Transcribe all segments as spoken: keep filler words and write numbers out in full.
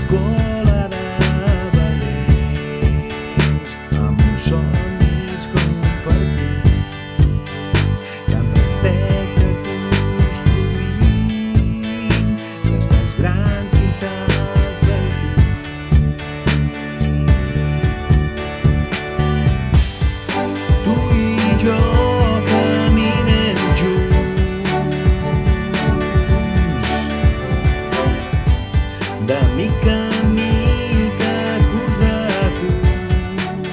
l'escola de valents, amb uns somnis compartits, que amb respecte construïm, des dels grans fins als petits. Tu i jo caminem junts, de mica en mica, curs a curs.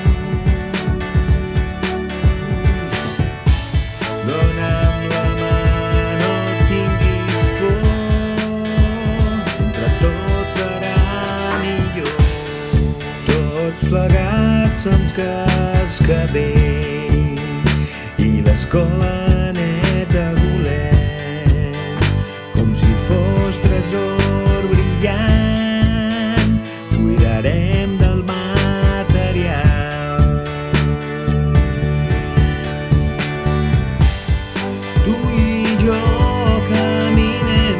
Dona'm la mà, no tinguis por, entre tots serà millor. Tots plegats som cascavell i l'escola neta volem, com si fos tresor brillant, cuidarem del material. Tu i jo caminem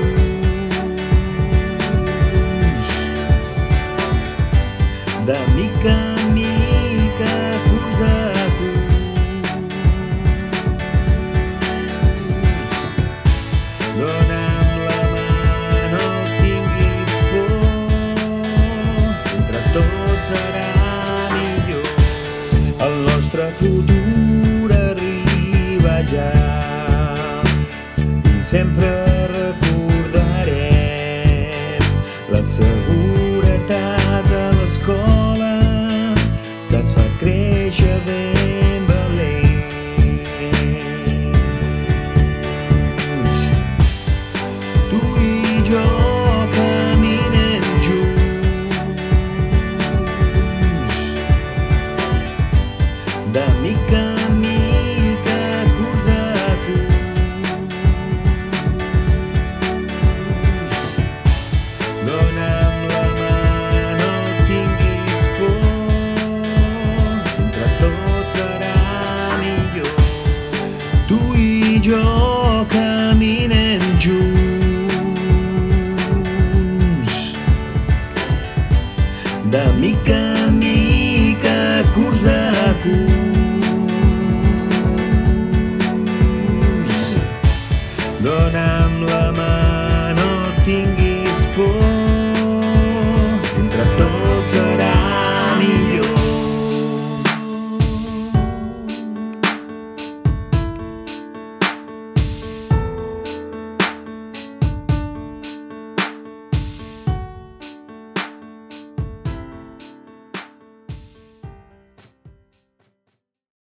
junts, de mica en mica, curs a curs. Dona'm la mà, no tinguis por, entre tots serà millor. El nostre futur arriba ja i sempre recordarem la seguretat de l'escola que ens fa créixer ben valents. Tu i jo caminem junts, de mica en mica, curs a curs. Dona'm la mà, no tinguis por, entre tots serà millor. Tu i jo caminem junts, de mica en mica, curs a curs. Dona'm la mà, no tinguis